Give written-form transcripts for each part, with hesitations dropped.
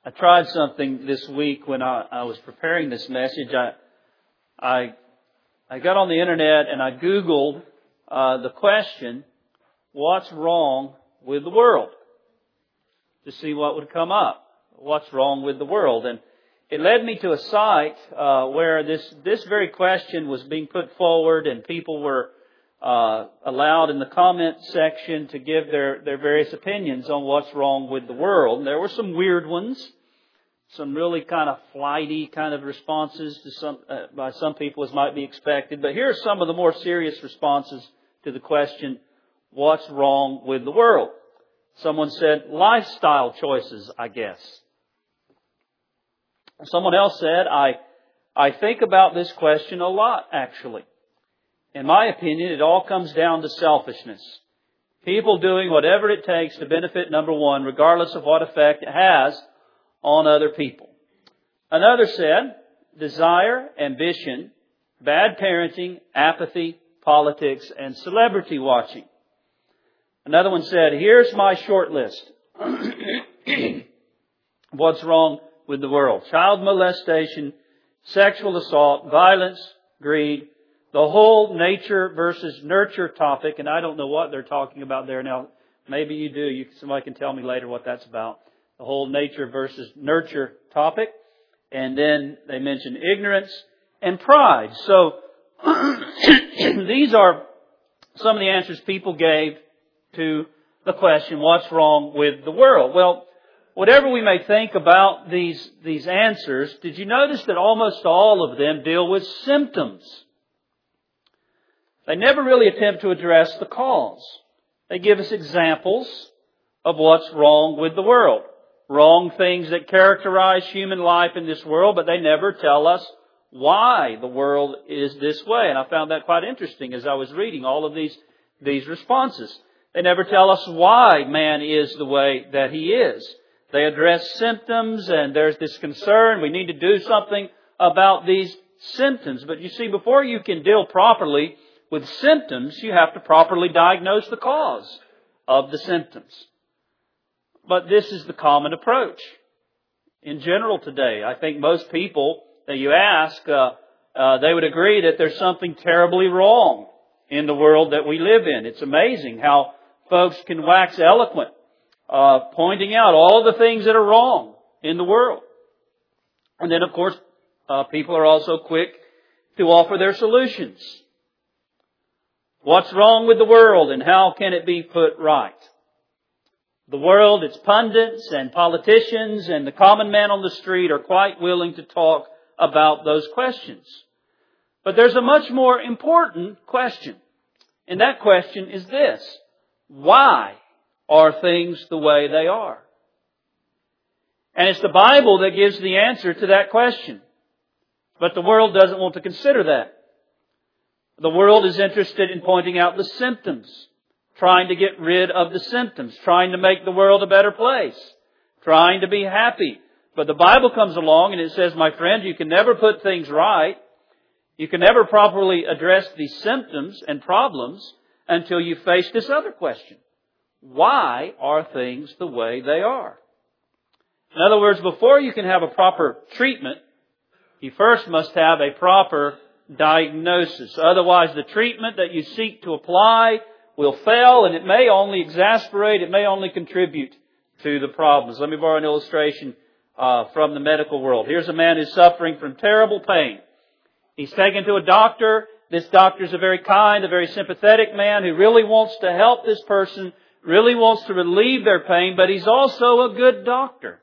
I tried something this week when I was preparing this message. I got on the internet and I Googled the question, what's wrong with the world? To see what would come up. What's wrong with the world? And it led me to a site where this very question was being put forward, and people were allowed in the comment section to give their various opinions on what's wrong with the world. And there were some weird ones, some really kind of flighty kind of responses to by some people as might be expected. But here are some of the more serious responses to the question, what's wrong with the world? Someone said, lifestyle choices, I guess. Someone else said, I think about this question a lot, actually. In my opinion, it all comes down to selfishness. People doing whatever it takes to benefit number one, regardless of what effect it has on other people. Another said, desire, ambition, bad parenting, apathy, politics, and celebrity watching. Another one said, here's my short list. What's wrong with the world? Child molestation, sexual assault, violence, greed, the whole nature versus nurture topic, and I don't know what they're talking about there now. Maybe you do. Somebody can tell me later what that's about. The whole nature versus nurture topic. And then they mention ignorance and pride. So these are some of the answers people gave to the question, what's wrong with the world? Well, whatever we may think about these answers, did you notice that almost all of them deal with symptoms? They never really attempt to address the cause. They give us examples of what's wrong with the world. Wrong things that characterize human life in this world, but they never tell us why the world is this way. And I found that quite interesting as I was reading all of these responses. They never tell us why man is the way that he is. They address symptoms, and there's this concern, we need to do something about these symptoms. But you see, before you can deal properly with symptoms, you have to properly diagnose the cause of the symptoms. But this is the common approach in general today. I think most people that you ask, they would agree that there's something terribly wrong in the world that we live in. It's amazing how folks can wax eloquent, pointing out all the things that are wrong in the world. And then, of course, people are also quick to offer their solutions. What's wrong with the world and how can it be put right? The world, its pundits and politicians and the common man on the street are quite willing to talk about those questions. But there's a much more important question. And that question is this: why are things the way they are? And it's the Bible that gives the answer to that question. But the world doesn't want to consider that. The world is interested in pointing out the symptoms, trying to get rid of the symptoms, trying to make the world a better place, trying to be happy. But the Bible comes along and it says, my friend, you can never put things right. You can never properly address these symptoms and problems until you face this other question. Why are things the way they are? In other words, before you can have a proper treatment, you first must have a proper diagnosis. Otherwise, the treatment that you seek to apply will fail, and it may only exasperate, it may only contribute to the problems. Let me borrow an illustration from the medical world. Here's a man who's suffering from terrible pain. He's taken to a doctor. This doctor's a very kind, a very sympathetic man who really wants to help this person, really wants to relieve their pain, but he's also a good doctor.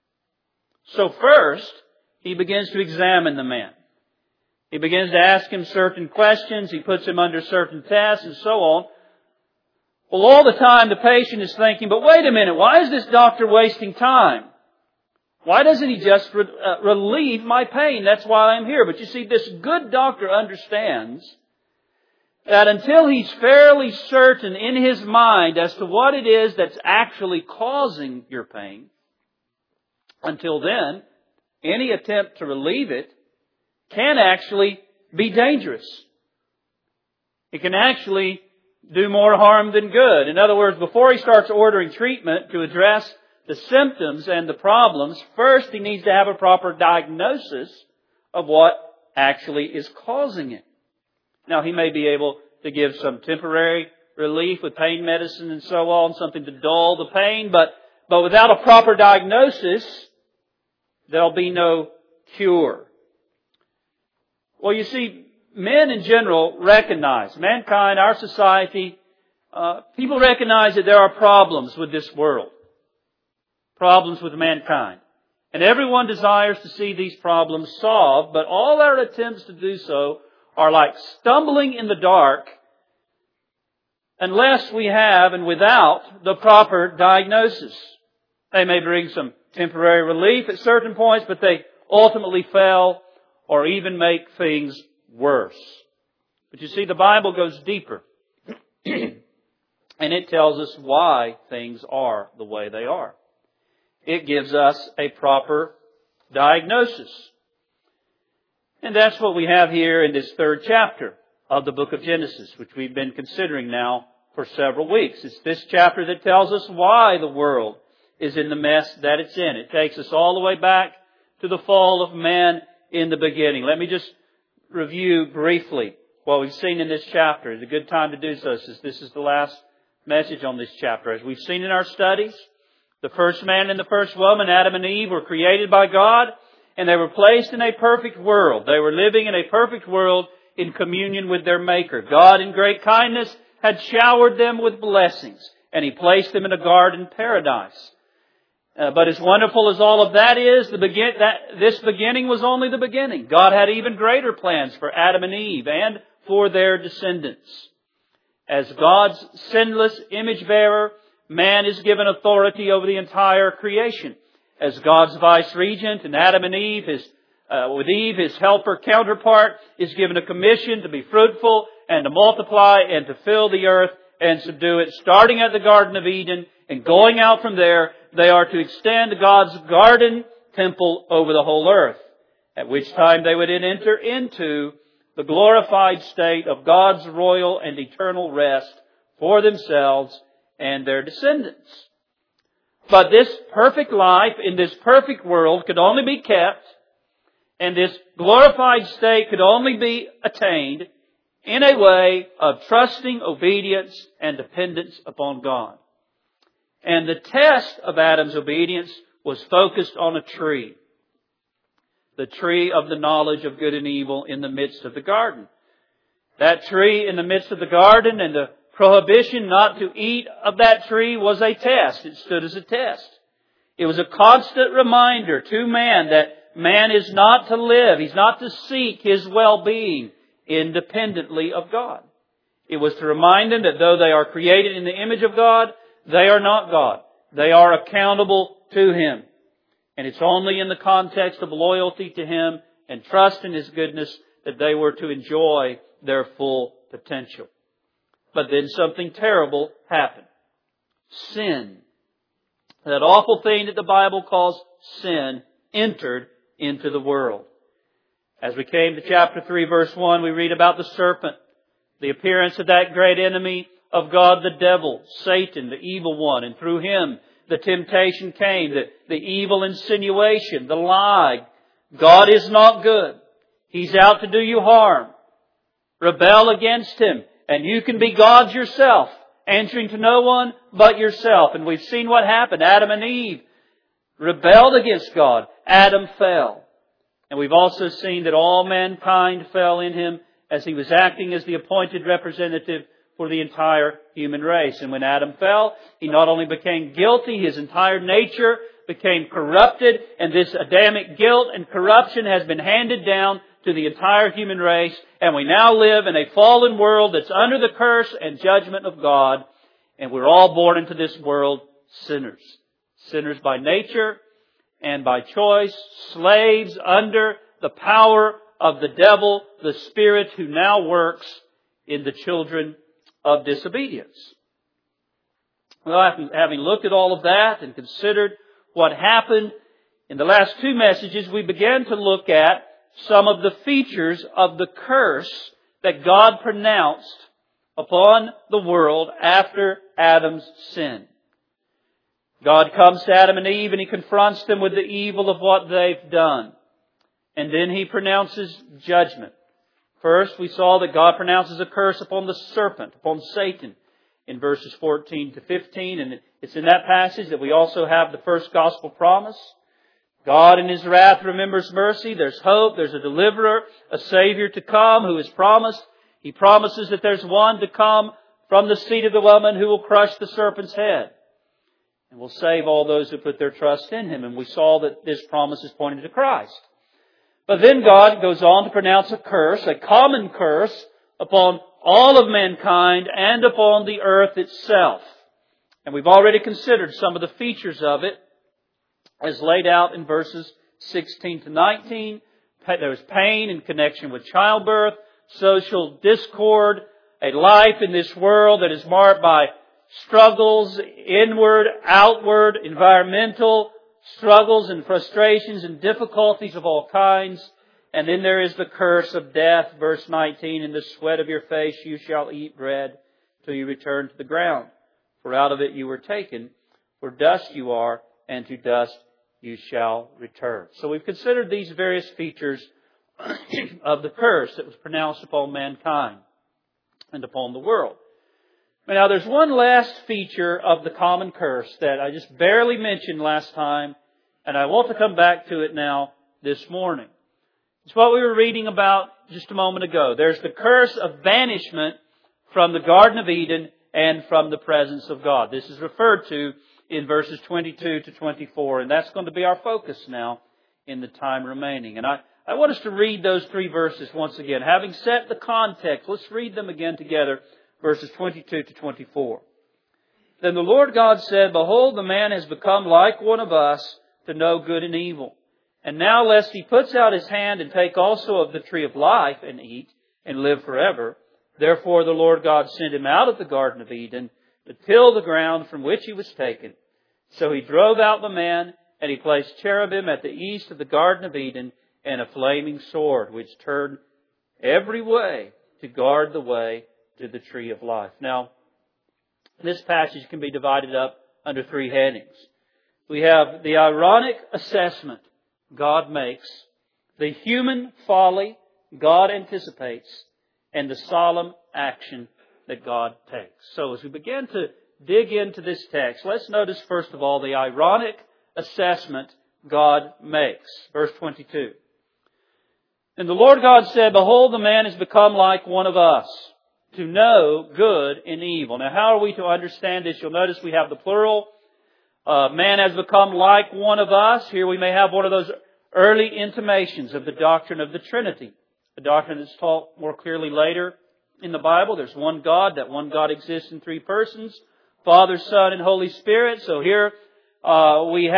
So first, he begins to examine the man. He begins to ask him certain questions. He puts him under certain tests and so on. Well, all the time the patient is thinking, but wait a minute, why is this doctor wasting time? Why doesn't he just relieve my pain? That's why I'm here. But you see, this good doctor understands that until he's fairly certain in his mind as to what it is that's actually causing your pain, until then, any attempt to relieve it can actually be dangerous. It can actually do more harm than good. In other words, before he starts ordering treatment to address the symptoms and the problems, first he needs to have a proper diagnosis of what actually is causing it. Now, he may be able to give some temporary relief with pain medicine and so on, something to dull the pain, but without a proper diagnosis, there'll be no cure. Well, you see, men in general recognize, mankind, our society, people recognize that there are problems with this world. Problems with mankind. And everyone desires to see these problems solved, but all our attempts to do so are like stumbling in the dark unless we have and without the proper diagnosis. They may bring some temporary relief at certain points, but they ultimately fail or even make things worse. But you see, the Bible goes deeper. And it tells us why things are the way they are. It gives us a proper diagnosis. And that's what we have here in this third chapter of the book of Genesis, which we've been considering now for several weeks. It's this chapter that tells us why the world is in the mess that it's in. It takes us all the way back to the fall of man in the beginning. Let me just review briefly what we've seen in this chapter. It's a good time to do so, since this is the last message on this chapter. As we've seen in our studies, the first man and the first woman, Adam and Eve, were created by God, and they were placed in a perfect world. They were living in a perfect world in communion with their Maker. God, in great kindness, had showered them with blessings, and He placed them in a garden paradise. But as wonderful as all of that is, this beginning was only the beginning. God had even greater plans for Adam and Eve and for their descendants. As God's sinless image bearer, man is given authority over the entire creation. As God's vice-regent, and Adam and Eve, with Eve, his helper counterpart, is given a commission to be fruitful and to multiply and to fill the earth and subdue it, starting at the Garden of Eden and going out from there. They are to extend God's garden temple over the whole earth, at which time they would then enter into the glorified state of God's royal and eternal rest for themselves and their descendants. But this perfect life in this perfect world could only be kept, and this glorified state could only be attained in a way of trusting obedience and dependence upon God. And the test of Adam's obedience was focused on a tree. The tree of the knowledge of good and evil in the midst of the garden. That tree in the midst of the garden and the prohibition not to eat of that tree was a test. It stood as a test. It was a constant reminder to man that man is not to live. He's not to seek his well-being independently of God. It was to remind them that though they are created in the image of God, they are not God. They are accountable to Him. And it's only in the context of loyalty to Him and trust in His goodness that they were to enjoy their full potential. But then something terrible happened. Sin. That awful thing that the Bible calls sin entered into the world. As we came to chapter 3, verse 1, we read about the serpent, the appearance of that great enemy of God, the devil, Satan, the evil one, and through him the temptation came, the evil insinuation, the lie. God is not good. He's out to do you harm. Rebel against Him, and you can be gods yourself, answering to no one but yourself. And we've seen what happened. Adam and Eve rebelled against God. Adam fell. And we've also seen that all mankind fell in him as he was acting as the appointed representative for the entire human race. And when Adam fell, he not only became guilty, his entire nature became corrupted, and this Adamic guilt and corruption has been handed down to the entire human race, and we now live in a fallen world that's under the curse and judgment of God, and we're all born into this world sinners. Sinners by nature and by choice, slaves under the power of the devil, the spirit who now works in the children of disobedience. Well, having looked at all of that and considered what happened in the last two messages, we began to look at some of the features of the curse that God pronounced upon the world after Adam's sin. God comes to Adam and Eve and He confronts them with the evil of what they've done. And then He pronounces judgment. First, we saw that God pronounces a curse upon the serpent, upon Satan, in verses 14 to 15. And it's in that passage that we also have the first gospel promise. God in His wrath remembers mercy. There's hope. There's a deliverer, a Savior to come who is promised. He promises that there's one to come from the seed of the woman who will crush the serpent's head and will save all those who put their trust in Him. And we saw that this promise is pointing to Christ. But then God goes on to pronounce a curse, a common curse, upon all of mankind and upon the earth itself. And we've already considered some of the features of it as laid out in verses 16 to 19. There was pain in connection with childbirth, social discord, a life in this world that is marked by struggles, inward, outward, environmental struggles and frustrations and difficulties of all kinds. And then there is the curse of death, verse 19, in the sweat of your face you shall eat bread till you return to the ground. For out of it you were taken, for dust you are, and to dust you shall return. So we've considered these various features of the curse that was pronounced upon mankind and upon the world. Now there's one last feature of the common curse that I just barely mentioned last time, and I want to come back to it now this morning. It's what we were reading about just a moment ago. There's the curse of banishment from the Garden of Eden and from the presence of God. This is referred to in verses 22 to 24, and that's going to be our focus now in the time remaining. And I want us to read those three verses once again. Having set the context, let's read them again together, verses 22 to 24. Then the Lord God said, Behold, the man has become like one of us to know good and evil. And now lest he puts out his hand and take also of the tree of life and eat and live forever. Therefore the Lord God sent him out of the Garden of Eden to till the ground from which he was taken. So He drove out the man, and He placed cherubim at the east of the Garden of Eden, and a flaming sword, which turned every way to guard the way to the tree of life. Now, this passage can be divided up under three headings. We have the ironic assessment God makes, the human folly God anticipates, and the solemn action that God takes. So as we begin to dig into this text, let's notice first of all the ironic assessment God makes. Verse 22. And the Lord God said, Behold, the man has become like one of us, to know good and evil. Now, how are we to understand this? You'll notice we have the plural. Man has become like one of us. Here we may have one of those early intimations of the doctrine of the Trinity. A doctrine that's taught more clearly later in the Bible. There's one God. That one God exists in three persons, Father, Son, and Holy Spirit. So here what we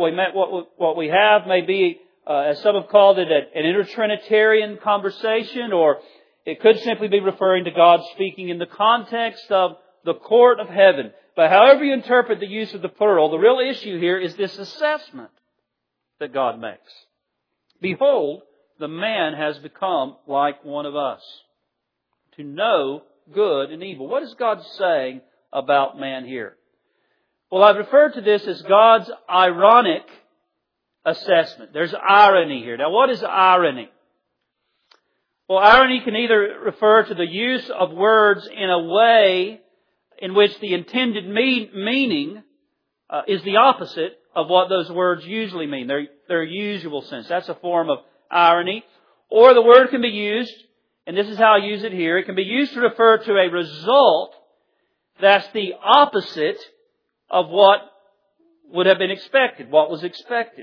have may be, as some have called it, an intertrinitarian conversation, or it could simply be referring to God speaking in the context of the court of heaven. But however you interpret the use of the plural, the real issue here is this assessment that God makes. Behold, the man has become like one of us, to know good and evil. What is God saying about man here? Well, I've referred to this as God's ironic assessment. There's irony here. Now, what is irony? Well, irony can either refer to the use of words in a way in which the intended meaning is the opposite of what those words usually mean, their usual sense. That's a form of irony. Or the word can be used, and this is how I use it here, it can be used to refer to a result that's the opposite of what would have been expected, what was expected.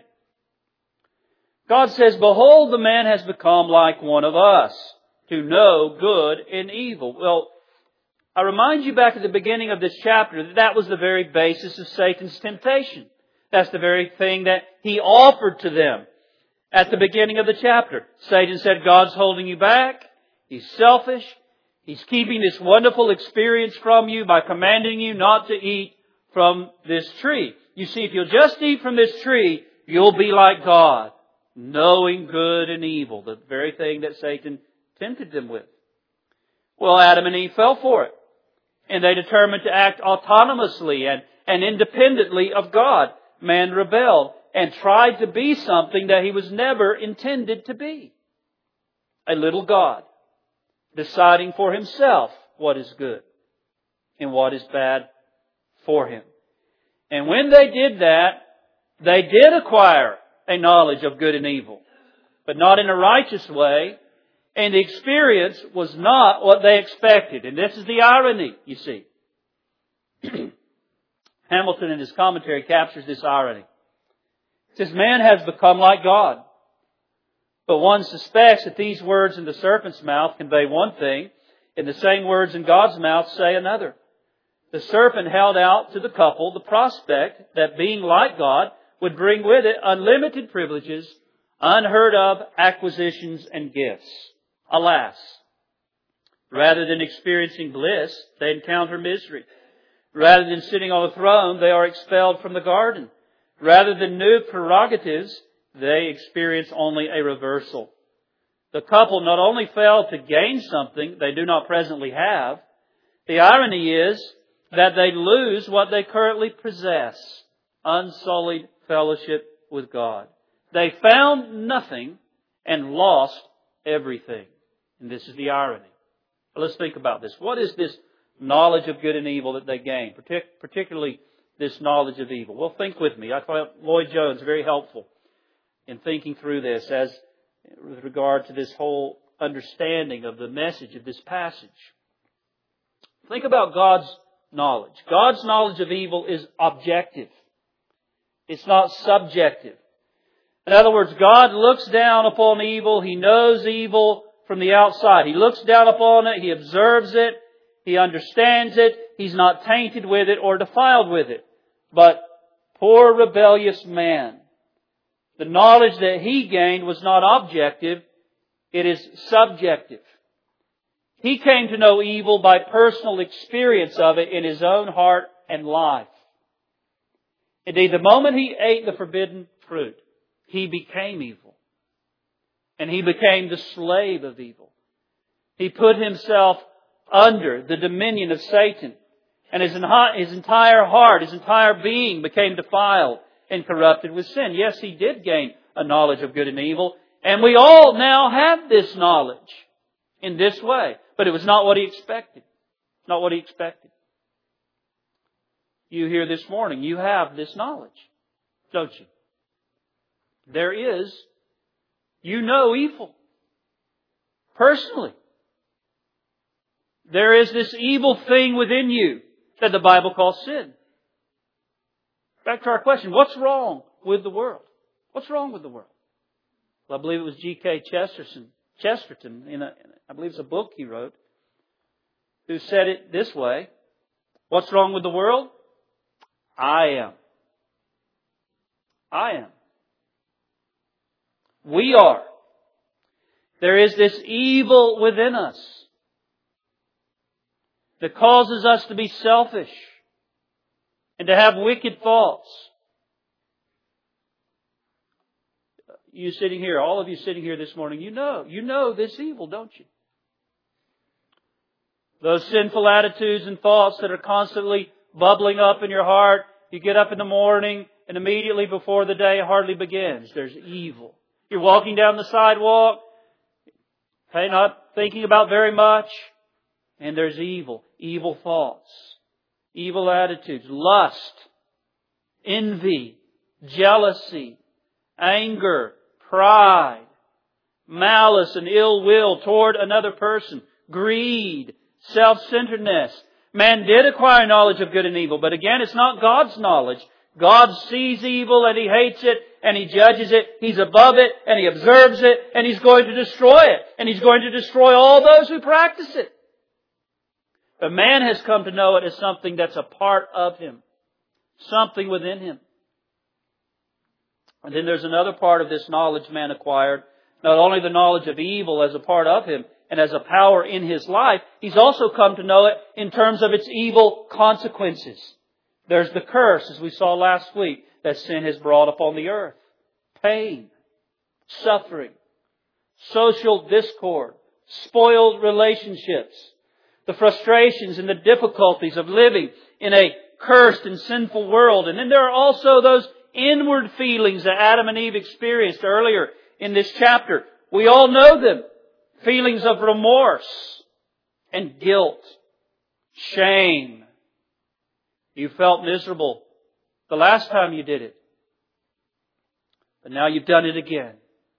God says, Behold, the man has become like one of us, to know good and evil. Well, I remind you back at the beginning of this chapter that was the very basis of Satan's temptation. That's the very thing that he offered to them at the beginning of the chapter. Satan said, God's holding you back. He's selfish. He's keeping this wonderful experience from you by commanding you not to eat from this tree. You see, if you'll just eat from this tree, you'll be like God, knowing good and evil, the very thing that Satan tempted them with. Well, Adam and Eve fell for it. And they determined to act autonomously and independently of God. Man rebelled and tried to be something that he was never intended to be. A little God, deciding for himself what is good and what is bad for him. And when they did that, they did acquire a knowledge of good and evil, but not in a righteous way, and the experience was not what they expected. And this is the irony, you see. Hamilton in his commentary captures this irony. He says, man has become like God. But one suspects that these words in the serpent's mouth convey one thing, and the same words in God's mouth say another. The serpent held out to the couple the prospect that being like God would bring with it unlimited privileges, unheard of acquisitions and gifts. Alas, rather than experiencing bliss, they encounter misery. Rather than sitting on a throne, they are expelled from the garden. Rather than new prerogatives, they experience only a reversal. The couple not only fail to gain something they do not presently have, the irony is that they lose what they currently possess, unsullied fellowship with God. They found nothing and lost everything. And this is the irony. Let's think about this. What is this knowledge of good and evil that they gain? Particularly this knowledge of evil. Well, think with me. I thought Lloyd Jones very helpful in thinking through this as with regard to this whole understanding of the message of this passage. Think about God's knowledge. God's knowledge of evil is objective. It's not subjective. In other words, God looks down upon evil. He knows evil from the outside. He looks down upon it. He observes it. He understands it. He's not tainted with it or defiled with it. But poor rebellious man, the knowledge that he gained was not objective. It is subjective. He came to know evil by personal experience of it in his own heart and life. Indeed, the moment he ate the forbidden fruit, he became evil. And he became the slave of evil. He put himself under the dominion of Satan. And his entire heart, his entire being became defiled and corrupted with sin. Yes, he did gain a knowledge of good and evil. And we all now have this knowledge in this way. But it was not what he expected. Not what he expected. You here this morning, you have this knowledge, don't you? There is, you know evil. Personally. There is this evil thing within you that the Bible calls sin. Back to our question, what's wrong with the world? What's wrong with the world? Well, I believe it was G.K. Chesterton, I believe it's a book he wrote, who said it this way: what's wrong with the world? I am. I am. We are. There is this evil within us that causes us to be selfish and to have wicked thoughts. You sitting here, all of you sitting here this morning, you know this evil, don't you? Those sinful attitudes and thoughts that are constantly bubbling up in your heart. You get up in the morning and immediately before the day hardly begins, there's evil. You're walking down the sidewalk, not thinking about very much, and there's evil. Evil thoughts, evil attitudes, lust, envy, jealousy, anger, pride, malice and ill will toward another person, greed, self-centeredness. Man did acquire knowledge of good and evil, but again, it's not God's knowledge. God sees evil and He hates it and He judges it. He's above it and He observes it and He's going to destroy it. And He's going to destroy all those who practice it. But man has come to know it as something that's a part of him. Something within him. And then there's another part of this knowledge man acquired. Not only the knowledge of evil as a part of him and as a power in his life, he's also come to know it in terms of its evil consequences. There's the curse, as we saw last week, that sin has brought upon the earth. Pain, suffering, social discord, spoiled relationships, the frustrations and the difficulties of living in a cursed and sinful world. And then there are also those inward feelings that Adam and Eve experienced earlier in this chapter. We all know them. Feelings of remorse and guilt, shame. You felt miserable the last time you did it. But now you've done it again.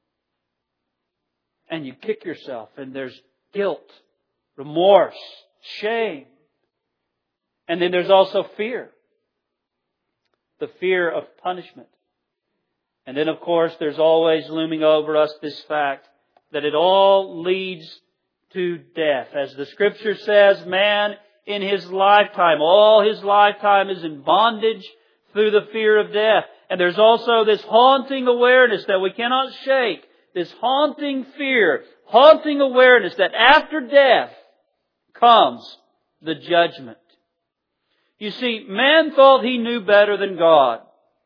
And you kick yourself, and there's guilt, remorse, shame. And then there's also fear. The fear of punishment. And then, of course, there's always looming over us this fact that it all leads to death. As the Scripture says, man in his lifetime, all his lifetime is in bondage through the fear of death. And there's also this haunting awareness that we cannot shake. This haunting fear, haunting awareness that after death comes the judgment. You see, man thought he knew better than God.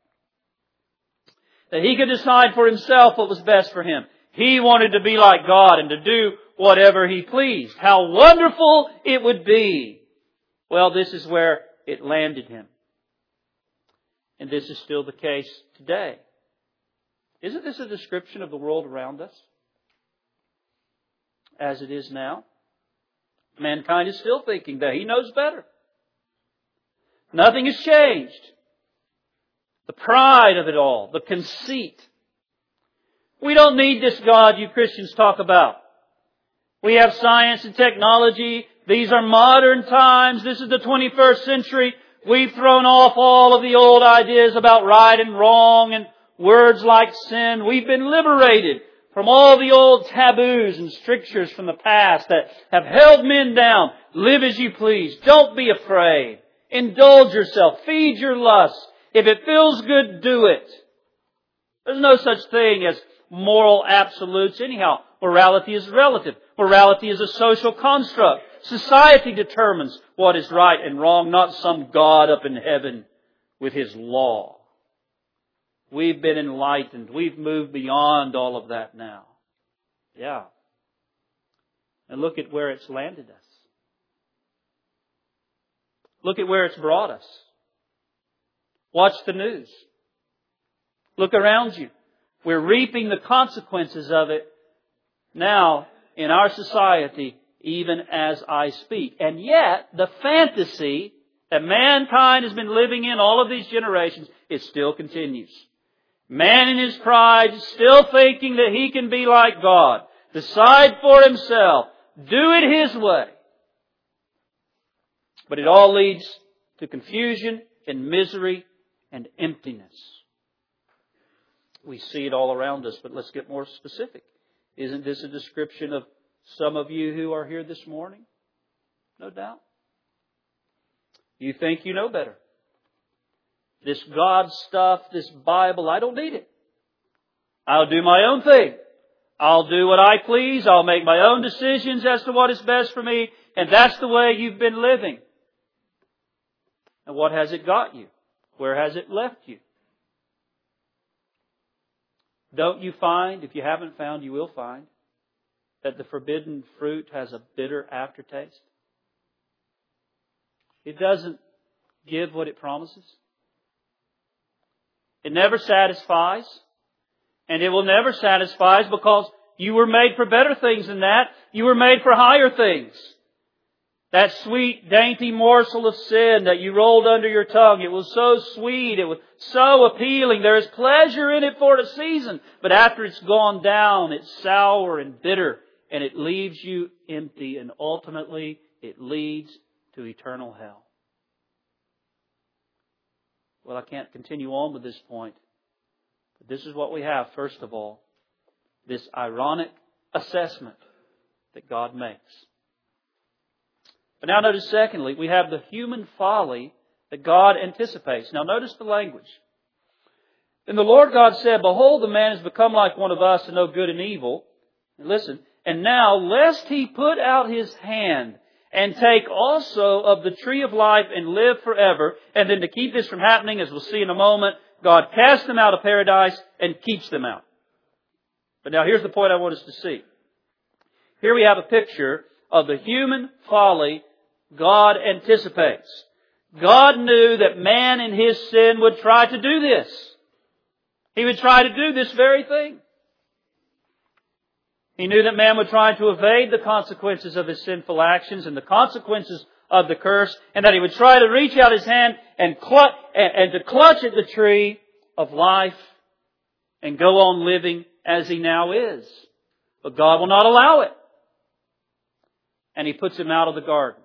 That he could decide for himself what was best for him. He wanted to be like God and to do whatever he pleased. How wonderful it would be. Well, this is where it landed him. And this is still the case today. Isn't this a description of the world around us? As it is now. Mankind is still thinking that he knows better. Nothing has changed. The pride of it all, the conceit. We don't need this God you Christians talk about. We have science and technology. These are modern times. This is the 21st century. We've thrown off all of the old ideas about right and wrong and words like sin. We've been liberated from all the old taboos and strictures from the past that have held men down. Live as you please. Don't be afraid. Indulge yourself. Feed your lust. If it feels good, do it. There's no such thing as moral absolutes anyhow. Morality is relative. Morality is a social construct. Society determines what is right and wrong, not some God up in heaven with His law. We've been enlightened. We've moved beyond all of that now. Yeah. And look at where it's landed us. Look at where it's brought us. Watch the news. Look around you. We're reaping the consequences of it now in our society, even as I speak. And yet, the fantasy that mankind has been living in all of these generations, it still continues. Man in his pride is still thinking that he can be like God. Decide for himself. Do it his way. But it all leads to confusion and misery and emptiness. We see it all around us, but let's get more specific. Isn't this a description of some of you who are here this morning? No doubt. You think you know better. This God stuff, this Bible, I don't need it. I'll do my own thing. I'll do what I please. I'll make my own decisions as to what is best for me. And that's the way you've been living. And what has it got you? Where has it left you? Don't you find, if you haven't found, you will find, that the forbidden fruit has a bitter aftertaste? It doesn't give what it promises. It never satisfies. And it will never satisfy because you were made for better things than that. You were made for higher things. That sweet, dainty morsel of sin that you rolled under your tongue, it was so sweet, it was so appealing. There is pleasure in it for a season. But after it's gone down, it's sour and bitter, and it leaves you empty, and ultimately it leads to eternal hell. Well, I can't continue on with this point. But this is what we have, first of all. This ironic assessment that God makes. But now notice secondly, we have the human folly that God anticipates. Now notice the language. Then the Lord God said, Behold, the man has become like one of us to know good and evil. And listen, and now lest he put out his hand and take also of the tree of life and live forever. And then to keep this from happening, as we'll see in a moment, God casts them out of paradise and keeps them out. But now here's the point I want us to see. Here we have a picture of the human folly God anticipates. God knew that man in his sin would try to do this. He would try to do this very thing. He knew that man would try to evade the consequences of his sinful actions and the consequences of the curse, and that he would try to reach out his hand and to clutch at the tree of life and go on living as he now is. But God will not allow it. And He puts him out of the garden.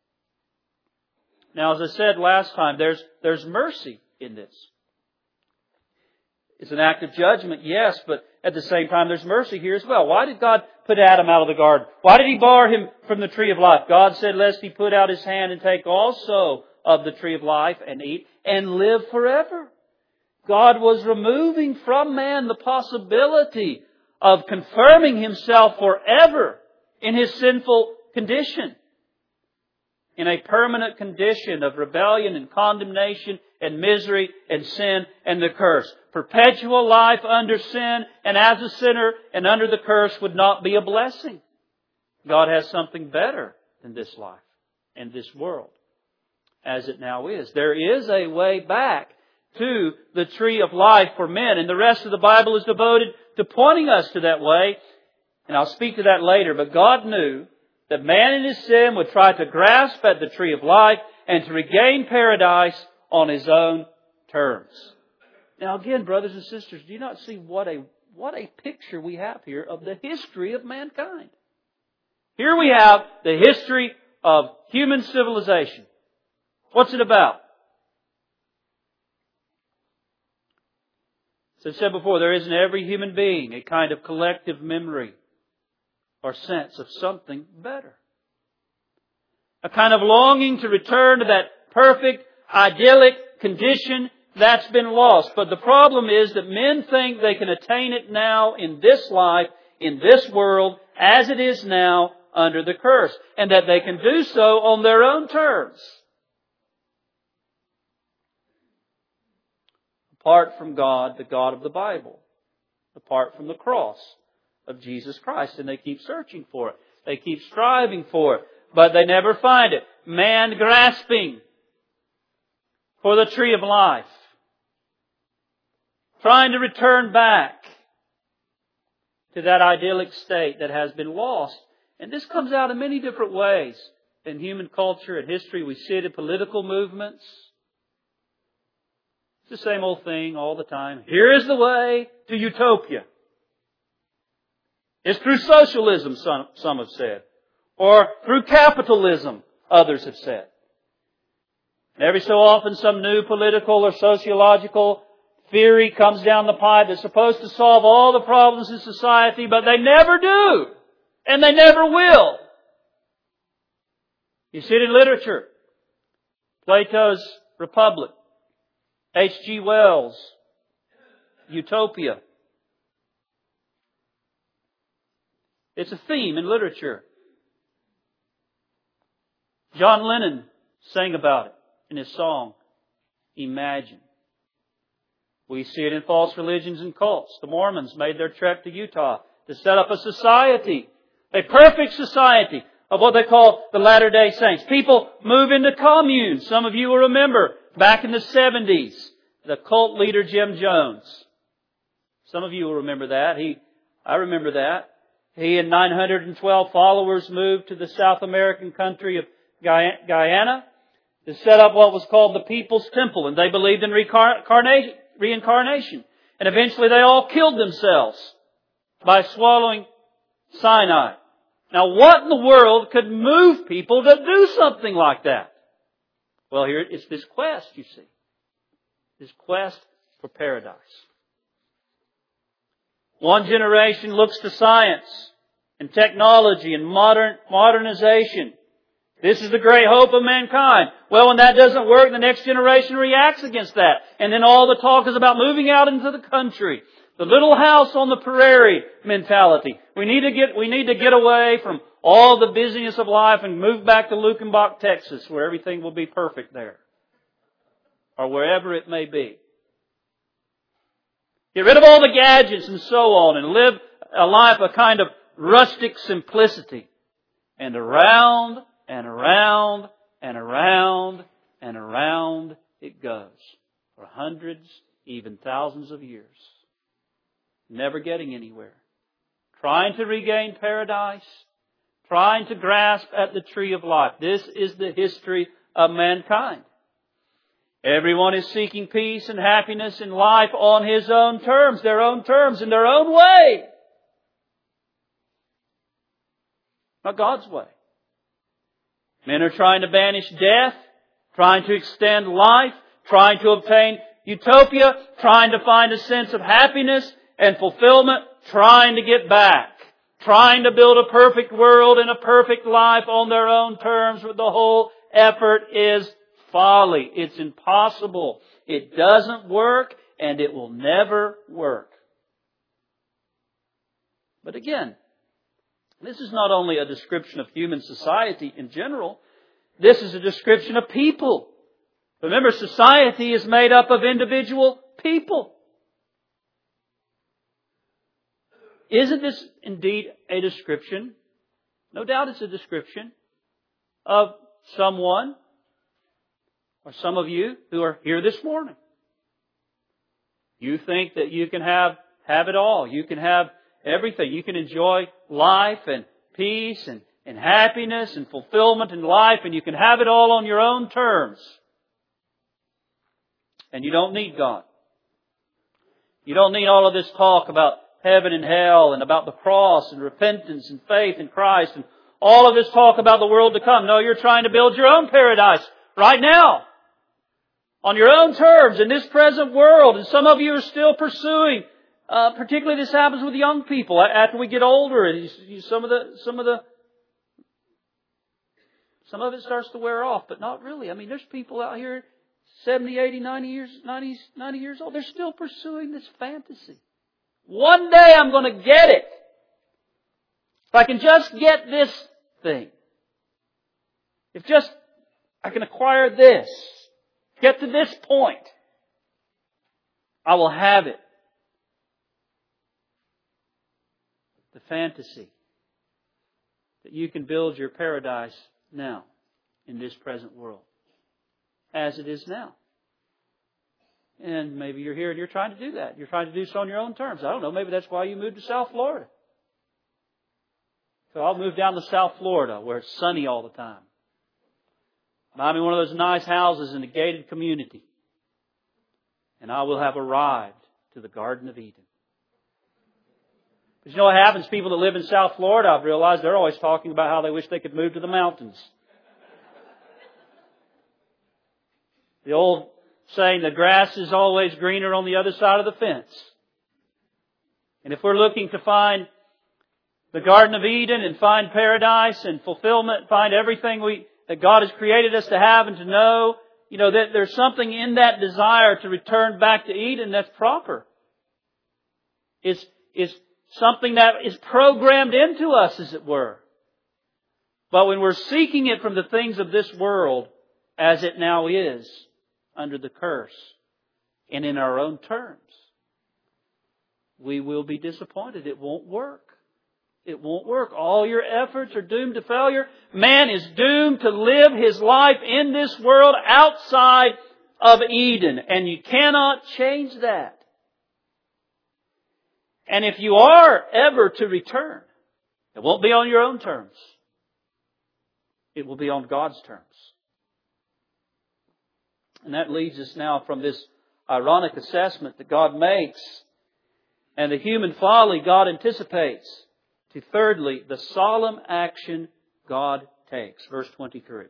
Now, as I said last time, there's mercy in this. It's an act of judgment, yes, but at the same time there's mercy here as well. Why did God put Adam out of the garden? Why did He bar him from the tree of life? God said, lest he put out his hand and take also of the tree of life and eat and live forever. God was removing from man the possibility of confirming Himself forever in his sinful condition. In a permanent condition of rebellion and condemnation and misery and sin and the curse. Perpetual life under sin and as a sinner and under the curse would not be a blessing. God has something better than this life and this world as it now is. There is a way back to the tree of life for men, and the rest of the Bible is devoted to pointing us to that way, and I'll speak to that later. But God knew that man in his sin would try to grasp at the tree of life and to regain paradise on his own terms. Now again, brothers and sisters, do you not see what a picture we have here of the history of mankind? Here we have the history of human civilization. What's it about? As I've said before, there is in every human being a kind of collective memory or sense of something better. A kind of longing to return to that perfect, idyllic condition that's been lost. But the problem is that men think they can attain it now in this life, in this world, as it is now under the curse. And that they can do so on their own terms. Apart from God, the God of the Bible. Apart from the cross of Jesus Christ. And they keep searching for it. They keep striving for it. But they never find it. Man grasping for the tree of life. Trying to return back to that idyllic state that has been lost. And this comes out in many different ways. In human culture and history, we see it in political movements. It's the same old thing all the time. Here is the way to utopia. It's through socialism, some have said. Or through capitalism, others have said. And every so often some new political or sociological theory comes down the pipe that's supposed to solve all the problems in society, but they never do. And they never will. You see it in literature. Plato's Republic. H.G. Wells, Utopia. It's a theme in literature. John Lennon sang about it in his song, Imagine. We see it in false religions and cults. The Mormons made their trek to Utah to set up a society, a perfect society of what they call the Latter-day Saints. People move into communes. Some of you will remember back in the 70s, the cult leader Jim Jones. Some of you will remember that. I remember that. He and 912 followers moved to the South American country of Guyana to set up what was called the People's Temple. And they believed in reincarnation. And eventually they all killed themselves by swallowing cyanide. Now what in the world could move people to do something like that? Well, here it's this quest, you see. This quest for paradise. One generation looks to science and technology and modernization. This is the great hope of mankind. Well, when that doesn't work, the next generation reacts against that. And then all the talk is about moving out into the country. The little house on the prairie mentality. We need to get away from all the busyness of life and move back to Lukenbach, Texas, where everything will be perfect there. Or wherever it may be. Get rid of all the gadgets and so on and live a life of kind of rustic simplicity. And around and around and around and around it goes for hundreds, even thousands of years. Never getting anywhere. Trying to regain paradise, trying to grasp at the tree of life. This is the history of mankind. Everyone is seeking peace and happiness in life on his own terms, in their own way. Not God's way. Men are trying to banish death, trying to extend life, trying to obtain utopia, trying to find a sense of happiness and fulfillment, trying to get back, trying to build a perfect world and a perfect life on their own terms, but the whole effort is folly. It's impossible. It doesn't work, and it will never work. But again, this is not only a description of human society in general. This is a description of people. Remember, society is made up of individual people. Isn't this indeed a description? No doubt it's a description of someone or some of you who are here this morning. You think that you can have it all. You can have everything. You can enjoy life and peace and happiness and fulfillment in life, and you can have it all on your own terms. And you don't need God. You don't need all of this talk about heaven and hell and about the cross and repentance and faith in Christ and all of this talk about the world to come. No, you're trying to build your own paradise right now. On your own terms in this present world. And some of you are still pursuing, particularly this happens with young people after we get older, and some of it starts to wear off, but not really. I mean, there's people out here 70, 80, 90 years old. They're still pursuing this fantasy. One day I'm going to get it. If I can just get this thing. If just I can acquire this. Get to this point. I will have it. The fantasy that you can build your paradise now in this present world. As it is now. And maybe you're here and you're trying to do that. You're trying to do so on your own terms. I don't know. Maybe that's why you moved to South Florida. So I'll move down to South Florida where it's sunny all the time. Buy me one of those nice houses in a gated community. And I will have arrived to the Garden of Eden. But you know what happens? People that live in South Florida, I've realized they're always talking about how they wish they could move to the mountains. The old saying, the grass is always greener on the other side of the fence. And if we're looking to find the Garden of Eden and find paradise and fulfillment, find everything that God has created us to have and to know, that there's something in that desire to return back to Eden that's proper. It's something that is programmed into us, as it were. But when we're seeking it from the things of this world, as it now is, under the curse, and in our own terms, we will be disappointed. It won't work. It won't work. All your efforts are doomed to failure. Man is doomed to live his life in this world outside of Eden. And you cannot change that. And if you are ever to return, it won't be on your own terms. It will be on God's terms. And that leads us now from this ironic assessment that God makes and the human folly God anticipates to thirdly, the solemn action God takes. Verse 23.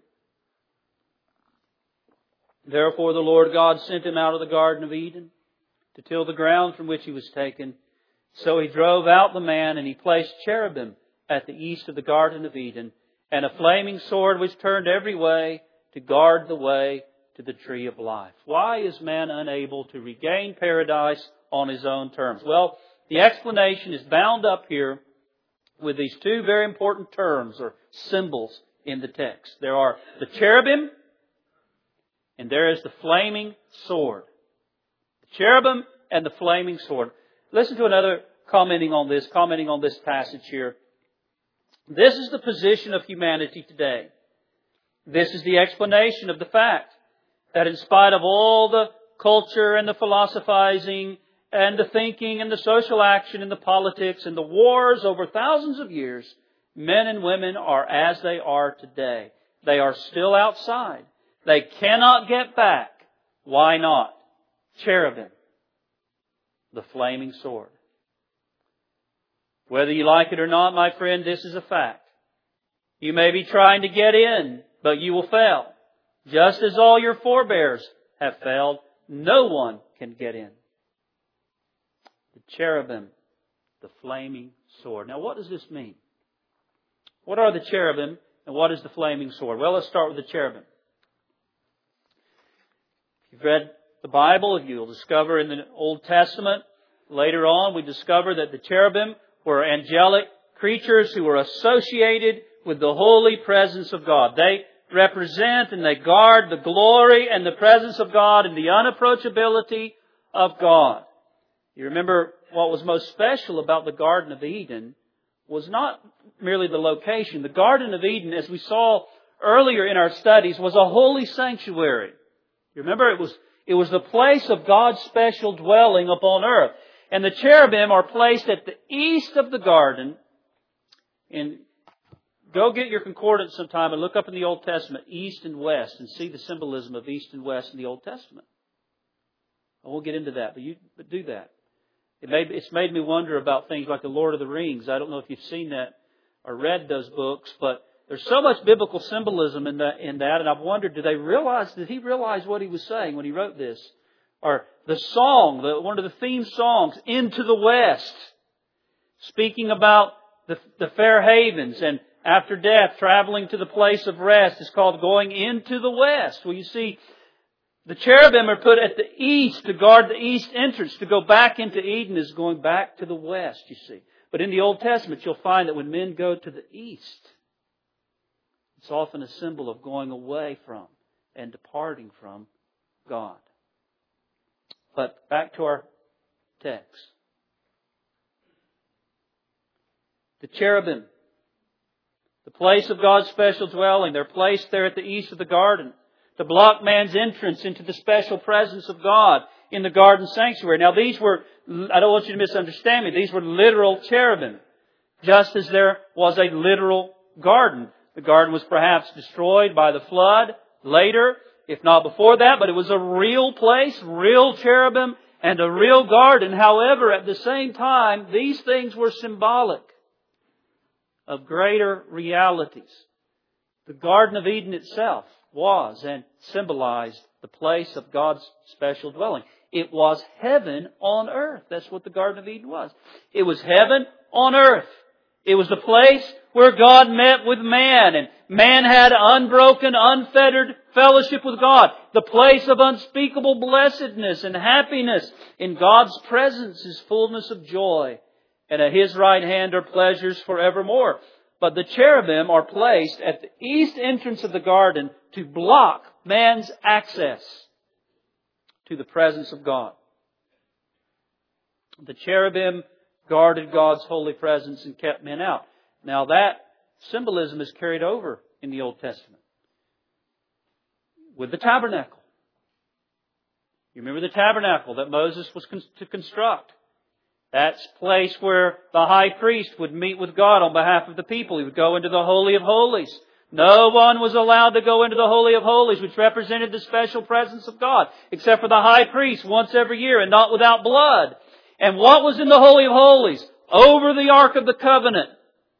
Therefore the Lord God sent him out of the Garden of Eden to till the ground from which he was taken. So he drove out the man, and he placed cherubim at the east of the Garden of Eden, and a flaming sword which turned every way to guard the way to the tree of life. Why is man unable to regain paradise on his own terms? Well, the explanation is bound up here with these two very important terms or symbols in the text. There are the cherubim and there is the flaming sword. The cherubim and the flaming sword. Listen to another commenting on this passage here. This is the position of humanity today. This is the explanation of the fact That in spite of all the culture and the philosophizing and the thinking and the social action and the politics and the wars over thousands of years, men and women are as they are today. They are still outside. They cannot get back. Why not? Cherubim, the flaming sword. Whether you like it or not, my friend, this is a fact. You may be trying to get in, but you will fail. Just as all your forebears have failed, no one can get in. The cherubim, the flaming sword. Now, what does this mean? What are the cherubim and what is the flaming sword? Well, let's start with the cherubim. If you've read the Bible, you'll discover in the Old Testament, later on, we discover that the cherubim were angelic creatures who were associated with the holy presence of God. They represent and they guard the glory and the presence of God and the unapproachability of God. You remember what was most special about the Garden of Eden was not merely the location. The Garden of Eden, as we saw earlier in our studies, was a holy sanctuary. You remember, it was the place of God's special dwelling upon earth. And the cherubim are placed at the east of the garden. And go get your concordance sometime and look up in the Old Testament, east and west, and see the symbolism of east and west in the Old Testament. I won't get into that, but do that. It's made me wonder about things like the Lord of the Rings. I don't know if you've seen that or read those books, but there's so much biblical symbolism in that, and I've wondered, did he realize what he was saying when he wrote this? Or the song, one of the theme songs, Into the West, speaking about the fair havens and after death, traveling to the place of rest, is called going into the west. Well, you see, the cherubim are put at the east to guard the east entrance. To go back into Eden is going back to the west, you see. But in the Old Testament, you'll find that when men go to the east, it's often a symbol of going away from and departing from God. But back to our text. The cherubim, the place of God's special dwelling, they're placed there at the east of the garden to block man's entrance into the special presence of God in the garden sanctuary. Now these were, I don't want you to misunderstand me, these were literal cherubim, just as there was a literal garden. The garden was perhaps destroyed by the flood later, if not before that, but it was a real place, real cherubim, and a real garden. However, at the same time, these things were symbolic of greater realities. The Garden of Eden itself was and symbolized the place of God's special dwelling. It was heaven on earth. That's what the Garden of Eden was. It was heaven on earth. It was the place where God met with man, and man had unbroken, unfettered fellowship with God. The place of unspeakable blessedness and happiness. In God's presence is fullness of joy, and at His right hand are pleasures forevermore. But the cherubim are placed at the east entrance of the garden to block man's access to the presence of God. The cherubim guarded God's holy presence and kept men out. Now that symbolism is carried over in the Old Testament with the tabernacle. You remember the tabernacle that Moses was to construct. That's the place where the high priest would meet with God on behalf of the people. He would go into the Holy of Holies. No one was allowed to go into the Holy of Holies, which represented the special presence of God, except for the high priest once every year, and not without blood. And what was in the Holy of Holies? Over the Ark of the Covenant,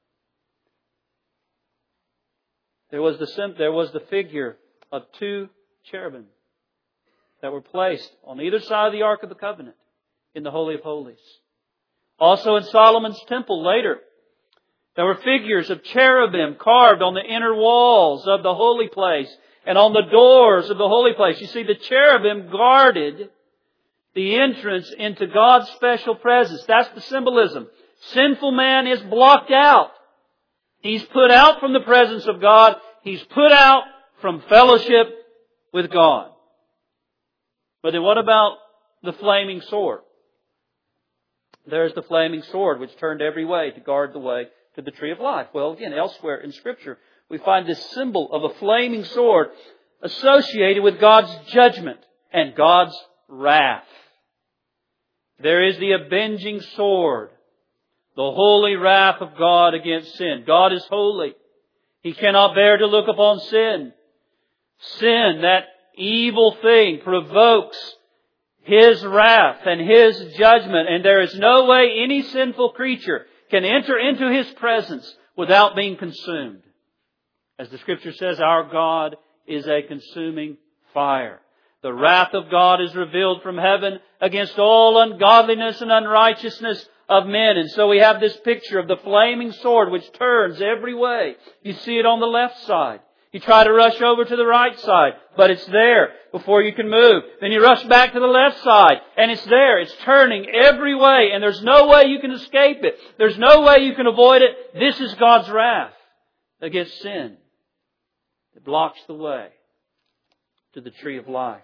there was the figure of two cherubim that were placed on either side of the Ark of the Covenant in the Holy of Holies. Also in Solomon's temple later, there were figures of cherubim carved on the inner walls of the holy place and on the doors of the holy place. You see, the cherubim guarded the entrance into God's special presence. That's the symbolism. Sinful man is blocked out. He's put out from the presence of God. He's put out from fellowship with God. But then what about the flaming sword? There's the flaming sword which turned every way to guard the way to the tree of life. Well, again, elsewhere in Scripture, we find this symbol of a flaming sword associated with God's judgment and God's wrath. There is the avenging sword, the holy wrath of God against sin. God is holy. He cannot bear to look upon sin. Sin, that evil thing, provokes His wrath and His judgment, and there is no way any sinful creature can enter into His presence without being consumed. As the Scripture says, our God is a consuming fire. The wrath of God is revealed from heaven against all ungodliness and unrighteousness of men. And so we have this picture of the flaming sword which turns every way. You see it on the left side. You try to rush over to the right side, but it's there before you can move. Then you rush back to the left side, and it's there. It's turning every way, and there's no way you can escape it. There's no way you can avoid it. This is God's wrath against sin. It blocks the way to the tree of life.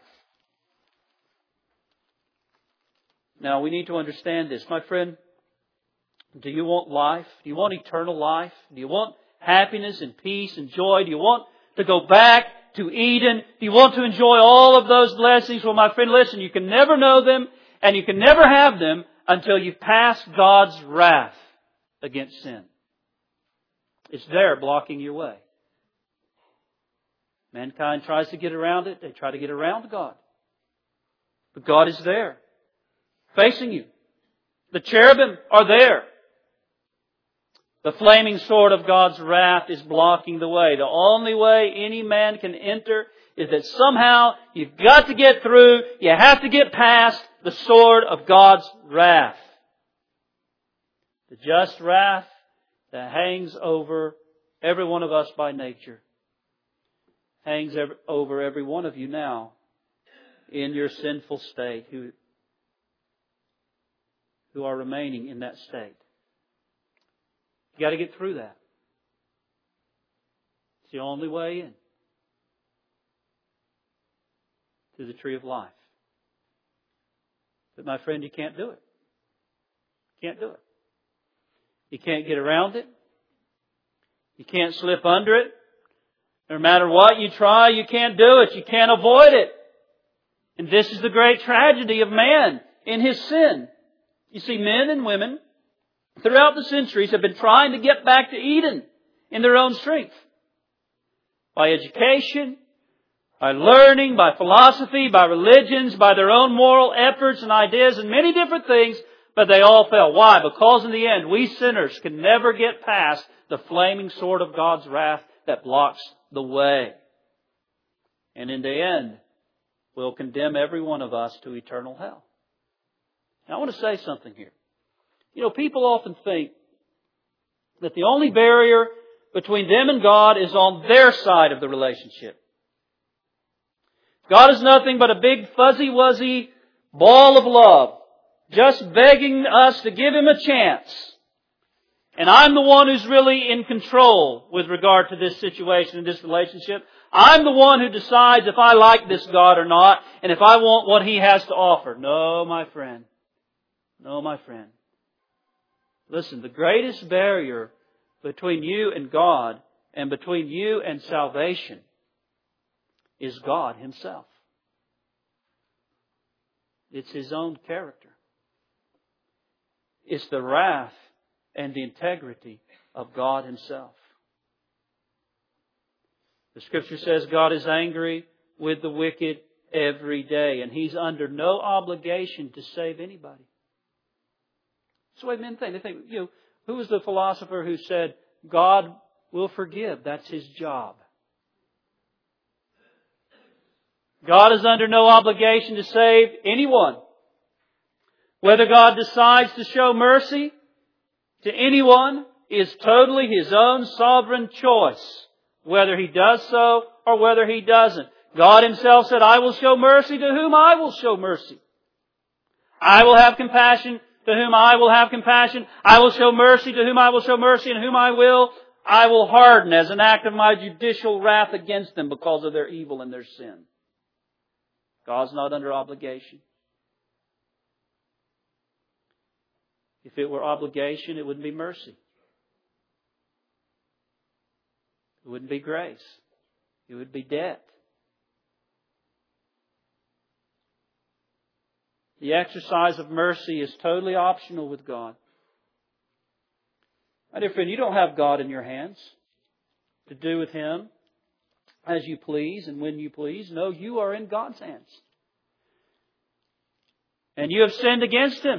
Now, we need to understand this. My friend, do you want life? Do you want eternal life? Do you want happiness and peace and joy? Do you want to go back to Eden? Do you want to enjoy all of those blessings? Well, my friend, listen, you can never know them and you can never have them until you pass God's wrath against sin. It's there blocking your way. Mankind tries to get around it. They try to get around God. But God is there, facing you. The cherubim are there. The flaming sword of God's wrath is blocking the way. The only way any man can enter is that somehow you've got to get through, you have to get past the sword of God's wrath. The just wrath that hangs over every one of us by nature hangs over every one of you now in your sinful state who are remaining in that state. You got to get through that. It's the only way in to the tree of life. But my friend, you can't do it. You can't do it. You can't get around it. You can't slip under it. No matter what you try, you can't do it. You can't avoid it. And this is the great tragedy of man in his sin. You see, men and women throughout the centuries have been trying to get back to Eden in their own strength. By education, by learning, by philosophy, by religions, by their own moral efforts and ideas and many different things, but they all fail. Why? Because in the end, we sinners can never get past the flaming sword of God's wrath that blocks the way. And in the end, will condemn every one of us to eternal hell. Now I want to say something here. You know, people often think that the only barrier between them and God is on their side of the relationship. God is nothing but a big fuzzy-wuzzy ball of love, just begging us to give Him a chance. And I'm the one who's really in control with regard to this situation and this relationship. I'm the one who decides if I like this God or not, and if I want what He has to offer. No, my friend. No, my friend. Listen, the greatest barrier between you and God and between you and salvation is God Himself. It's His own character. It's the wrath and the integrity of God Himself. The Scripture says God is angry with the wicked every day, and He's under no obligation to save anybody. That's the way men think. They think, who was the philosopher who said, God will forgive? That's His job. God is under no obligation to save anyone. Whether God decides to show mercy to anyone is totally His own sovereign choice, whether He does so or whether He doesn't. God Himself said, I will show mercy to whom I will show mercy. I will have compassion to whom I will have compassion. I will show mercy to whom I will show mercy, and whom I will harden as an act of my judicial wrath against them because of their evil and their sin. God's not under obligation. If it were obligation, it wouldn't be mercy. It wouldn't be grace. It would be debt. The exercise of mercy is totally optional with God. My dear friend, you don't have God in your hands to do with Him as you please and when you please. No, you are in God's hands. And you have sinned against Him.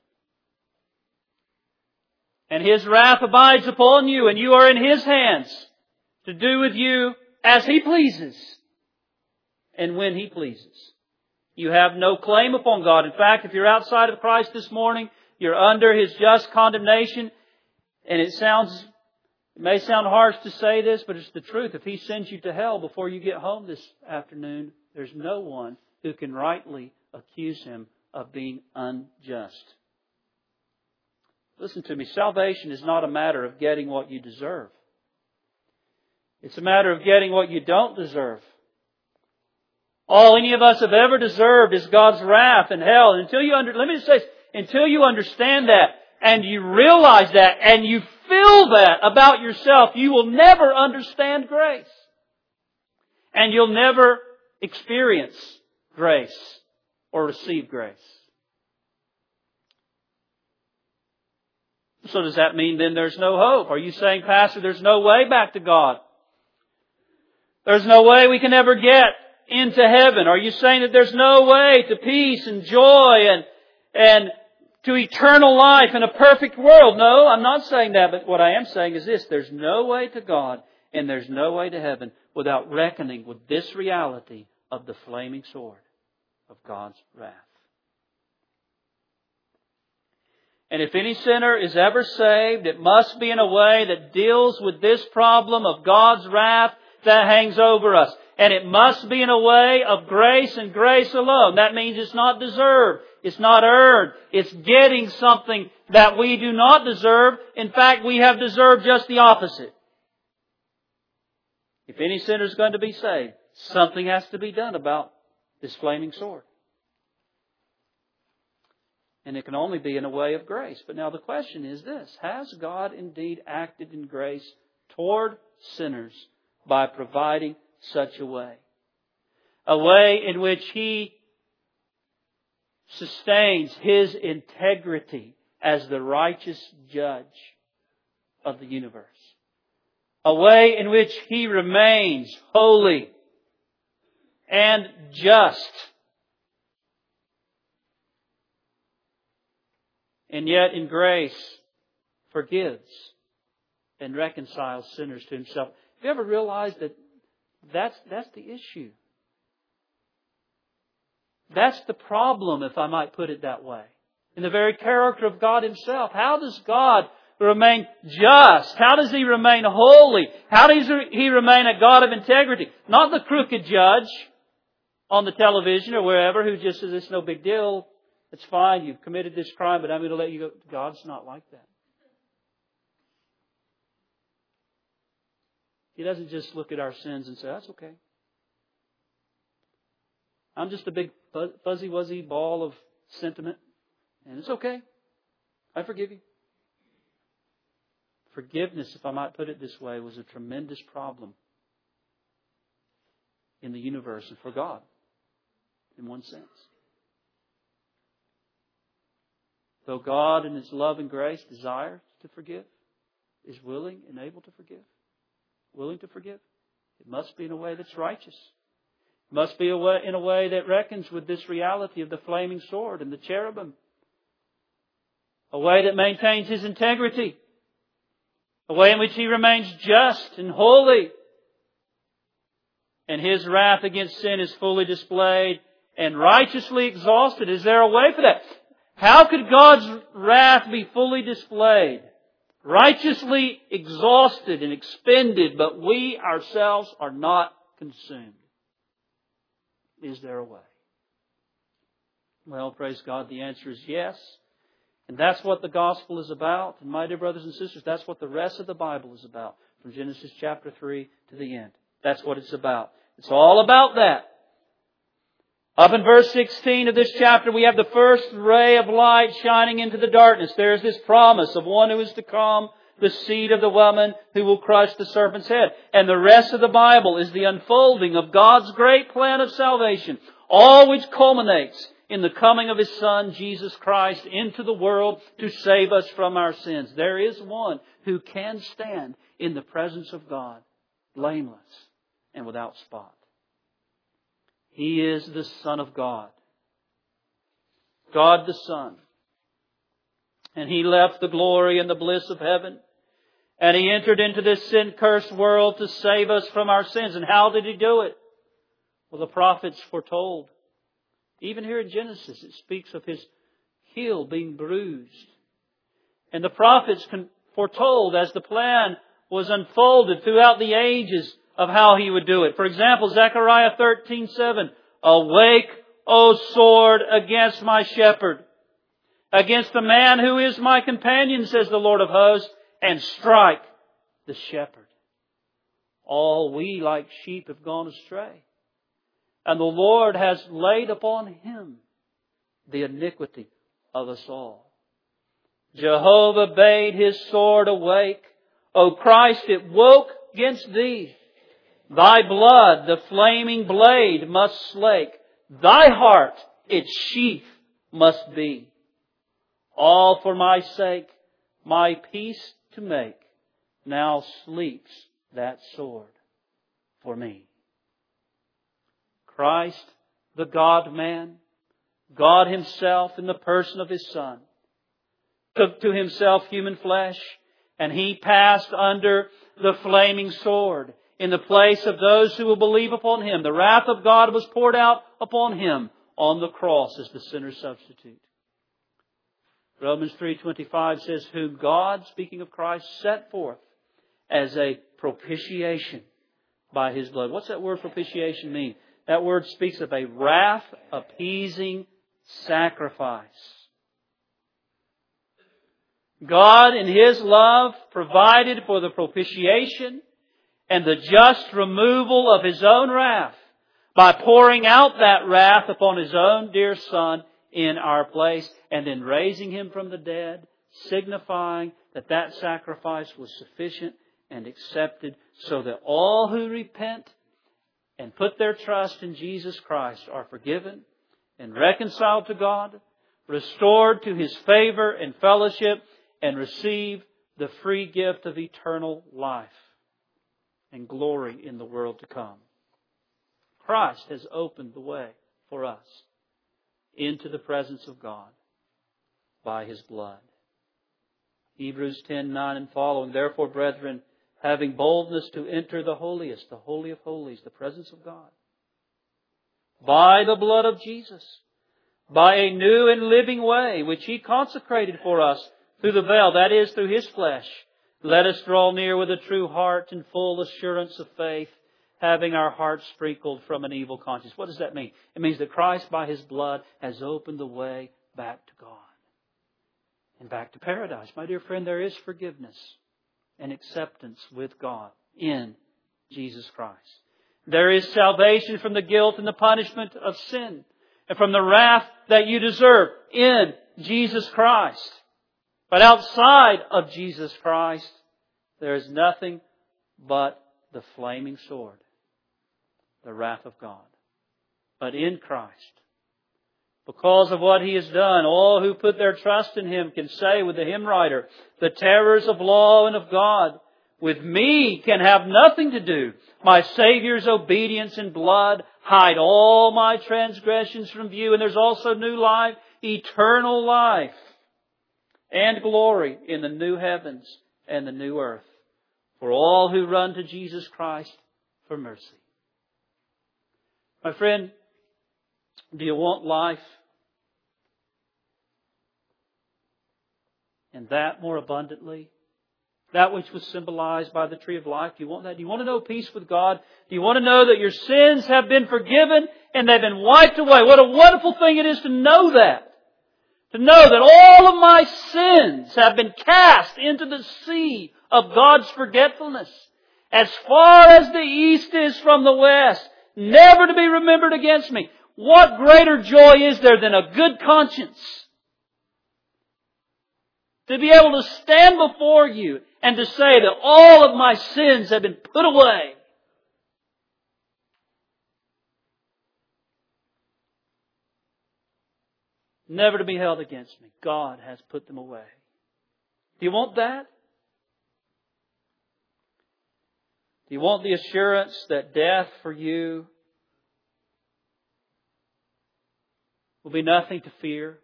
And His wrath abides upon you, and you are in His hands to do with you as He pleases and when He pleases. You have no claim upon God. In fact, if you're outside of Christ this morning, you're under His just condemnation. And it may sound harsh to say this, but it's the truth. If He sends you to hell before you get home this afternoon, there's no one who can rightly accuse Him of being unjust. Listen to me. Salvation is not a matter of getting what you deserve. It's a matter of getting what you don't deserve. All any of us have ever deserved is God's wrath and hell. And until you understand that, and you realize that, and you feel that about yourself, you will never understand grace. And you'll never experience grace or receive grace. So does that mean then there's no hope? Are you saying, Pastor, there's no way back to God? There's no way we can ever get into heaven? Are you saying that there's no way to peace and joy and to eternal life in a perfect world? No, I'm not saying that, but what I am saying is this: there's no way to God and there's no way to heaven without reckoning with this reality of the flaming sword of God's wrath. And if any sinner is ever saved, it must be in a way that deals with this problem of God's wrath that hangs over us. And it must be in a way of grace and grace alone. That means it's not deserved. It's not earned. It's getting something that we do not deserve. In fact, we have deserved just the opposite. If any sinner is going to be saved, something has to be done about this flaming sword. And it can only be in a way of grace. But now the question is this: has God indeed acted in grace toward sinners by providing such a way? A way in which He sustains His integrity as the righteous judge of the universe. A way in which He remains holy and just. And yet in grace forgives and reconciles sinners to Himself. Have you ever realized that that's the issue? That's the problem, if I might put it that way. In the very character of God Himself. How does God remain just? How does He remain holy? How does He remain a God of integrity? Not the crooked judge on the television or wherever who just says it's no big deal. It's fine, you've committed this crime, but I'm going to let you go. God's not like that. He doesn't just look at our sins and say, that's okay. I'm just a big fuzzy-wuzzy ball of sentiment, and it's okay. I forgive you. Forgiveness, if I might put it this way, was a tremendous problem in the universe and for God, in one sense. Though God in His love and grace desires to forgive, is willing and able to forgive, willing to forgive, it must be in a way that's righteous. It must be in a way that reckons with this reality of the flaming sword and the cherubim. A way that maintains His integrity. A way in which He remains just and holy. And His wrath against sin is fully displayed and righteously exhausted. Is there a way for that? How could God's wrath be fully displayed? Righteously exhausted and expended, but we ourselves are not consumed. Is there a way? Well, praise God, the answer is yes. And that's what the gospel is about. And my dear brothers and sisters, that's what the rest of the Bible is about. From Genesis chapter 3 to the end. That's what it's about. It's all about that. Up in verse 16 of this chapter, we have the first ray of light shining into the darkness. There's this promise of one who is to come, the seed of the woman who will crush the serpent's head. And the rest of the Bible is the unfolding of God's great plan of salvation, all which culminates in the coming of His Son, Jesus Christ, into the world to save us from our sins. There is one who can stand in the presence of God, blameless and without spot. He is the Son of God. God the Son. And He left the glory and the bliss of heaven. And He entered into this sin-cursed world to save us from our sins. And how did He do it? Well, the prophets foretold. Even here in Genesis, it speaks of His heel being bruised. And the prophets foretold as the plan was unfolded throughout the ages of how He would do it. For example, Zechariah 13:7, "Awake, O sword, against my shepherd, against the man who is my companion, says the Lord of hosts, and strike the shepherd. All we like sheep have gone astray, and the Lord has laid upon Him the iniquity of us all. Jehovah bade His sword awake. O Christ, it woke against Thee. Thy blood, the flaming blade, must slake. Thy heart, its sheath must be. All for my sake, my peace to make. Now sleeps that sword for me." Christ, the God-man, God Himself in the person of His Son, took to Himself human flesh, and He passed under the flaming sword in the place of those who will believe upon Him. The wrath of God was poured out upon Him on the cross as the sinner's substitute. Romans 3:25 says, "Whom God," speaking of Christ, "set forth as a propitiation by His blood." What's that word propitiation mean? That word speaks of a wrath-appeasing sacrifice. God, in His love, provided for the propitiation and the just removal of His own wrath by pouring out that wrath upon His own dear Son in our place, and then raising Him from the dead, signifying that that sacrifice was sufficient and accepted, so that all who repent and put their trust in Jesus Christ are forgiven and reconciled to God, restored to His favor and fellowship, and receive the free gift of eternal life and glory in the world to come. Christ has opened the way for us into the presence of God by His blood. Hebrews 10:9 and following, "Therefore, brethren, having boldness to enter the holiest, the Holy of Holies, the presence of God, by the blood of Jesus, by a new and living way, which He consecrated for us through the veil," that is, through His flesh, "let us draw near with a true heart and full assurance of faith, having our hearts sprinkled from an evil conscience." What does that mean? It means that Christ, by His blood, has opened the way back to God and back to paradise. My dear friend, there is forgiveness and acceptance with God in Jesus Christ. There is salvation from the guilt and the punishment of sin and from the wrath that you deserve in Jesus Christ. But outside of Jesus Christ, there is nothing but the flaming sword, the wrath of God. But in Christ, because of what He has done, all who put their trust in Him can say with the hymn writer, "The terrors of law and of God with me can have nothing to do. My Savior's obedience and blood hide all my transgressions from view." And there's also new life, eternal life, and glory in the new heavens and the new earth for all who run to Jesus Christ for mercy. My friend, do you want life? And that more abundantly? That which was symbolized by the tree of life. Do you want that? Do you want to know peace with God? Do you want to know that your sins have been forgiven and they've been wiped away? What a wonderful thing it is to know that. To know that all of my sins have been cast into the sea of God's forgetfulness. As far as the east is from the west, never to be remembered against me. What greater joy is there than a good conscience? To be able to stand before you and to say that all of my sins have been put away. never to be held against me. God has put them away. Do you want that? Do you want the assurance that death for you will be nothing to fear?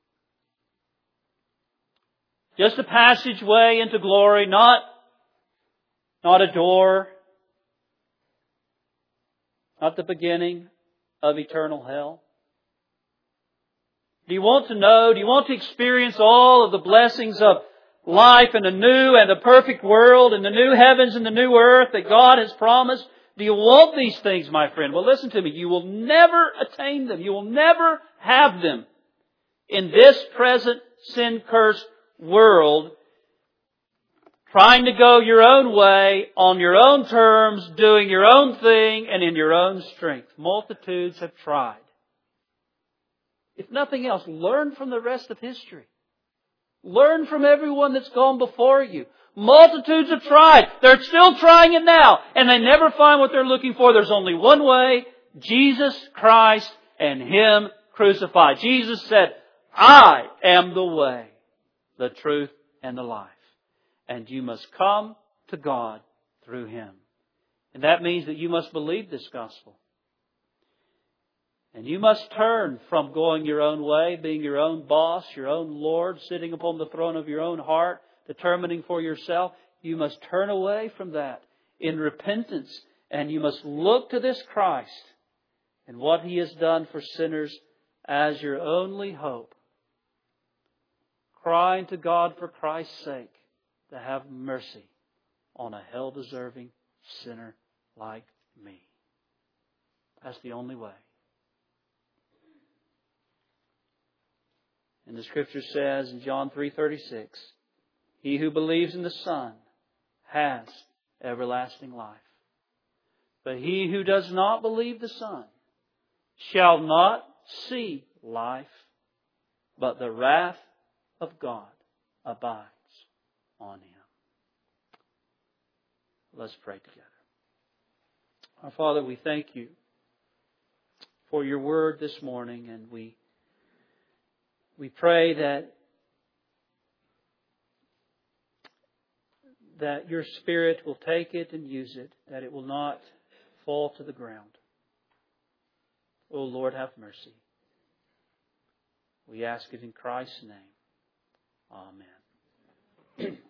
Just a passageway into glory, not a door, not the beginning of eternal hell. Do you want to know, do you want to experience all of the blessings of life in a new and a perfect world, in the new heavens and the new earth that God has promised? Do you want these things, my friend? Well, listen to me. You will never attain them. You will never have them in this present sin-cursed world, trying to go your own way, on your own terms, doing your own thing, and in your own strength. Multitudes have tried. If nothing else, learn from the rest of history. Learn from everyone that's gone before you. Multitudes have tried. They're still trying it now. And they never find what they're looking for. There's only one way. Jesus Christ and Him crucified. Jesus said, I am the way, the truth, and the life. And you must come to God through Him. And that means that you must believe this gospel. And you must turn from going your own way, being your own boss, your own Lord, sitting upon the throne of your own heart, determining for yourself. You must turn away from that in repentance. And you must look to this Christ and what He has done for sinners as your only hope. Crying to God for Christ's sake to have mercy on a hell-deserving sinner like me. That's the only way. And the Scripture says in John 3:36, He who believes in the Son has everlasting life. But he who does not believe the Son shall not see life, but the wrath of God abides on him. Let's pray together. Our Father, we thank You for Your Word this morning, and we pray that Your Spirit will take it and use it, that it will not fall to the ground. O Lord, have mercy. We ask it in Christ's name. Amen.